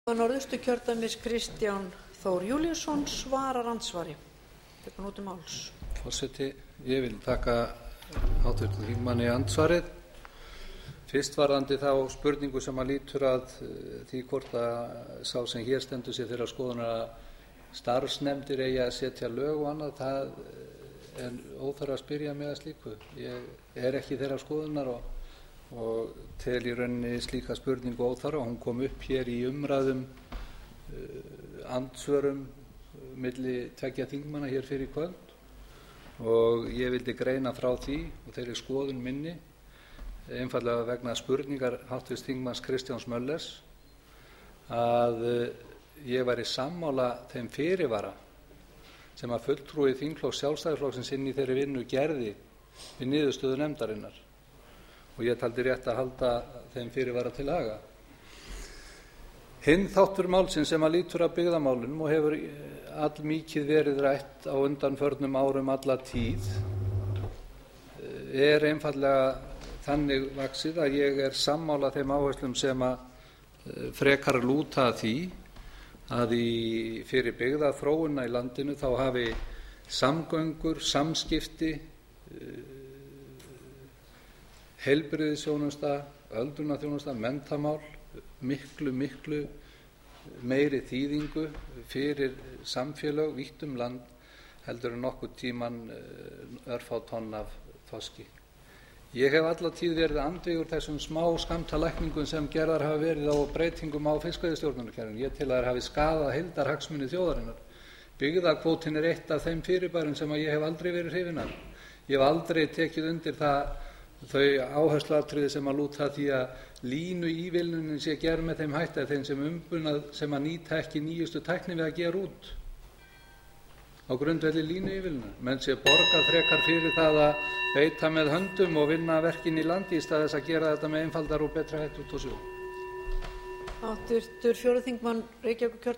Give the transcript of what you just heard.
Norðausturkjördæmis Kristján Þór Júlíusson svarar andsvari. Forseti, ég vil þakka háttvirtum þingmanni andsvarið. Fyrst varðandi þá spurningu sem lýtur að því hvort að sá sem hér stendur sé þeirrar skoðunar að starfsnefndir eigi að setja lög og annað, það er óþarfi að spyrja mig að slíku. Ég er ekki þeirrar skoðunar og tel í rauninni slíka spurningu óþarfa. Hún kom upp hér í umræðum andsvörum milli tveggja þingmanna hér fyrir kvöld og ég vildi greina frá því og þeirri skoðun minni einfaldlega vegna spurningar háttvirts þingmanns Kristjáns Möllers að ég væri sammála þeim fyrirvara sem að fulltrúi þingflokks Sjálfstæðisflokksins inn í þeirri vinnu gerði við niðurstöðu nefndarinnar og ég taldi rétt að halda þeim fyrirvara til haga. Hinn þáttur málsins sem lýtur að byggðamálunum og hefur allmikið verið rætt á undanförnum árum alla tíð er einfaldlega þannig vaxið að ég er sammála þeim áherslum sem frekar lúta að því að fyrir byggðaþróunina í landinu þá hafi samgöngur, samskipti, heilbrigðisþjónusta, öldrunarþjónusta, menntamál miklu meiri þýðingu fyrir samfélög vítt land heldur en nokkurn tímann örfá tonn af þorski. Ég hef alla tíð verið andvígur þessum smá skammtalækningum sem gerðar hafa verið á breytingum á fiskveiðistjórnarkerfinu. Ég tel að þær hafi skaðað heildarhagsmuni þjóðarinnar. Byggðakvótinn er eitt af þeim fyrirbærum sem ég hef aldrei verið hrifinn af. Ég hef aldrei tekið undir þau áhersluatriði sem lúta að því að línuívilnunin sé gerð með þeim hætti að þeim sem umbunað sem nýta ekki nýjustu tækni við að gera út á grundvelli línuívilnunar. Menn sé borgað frekar fyrir það að beita með höndum og vinna verkin í landi í stað þess að gera þetta með einfaldara og betra hætti út og sjó.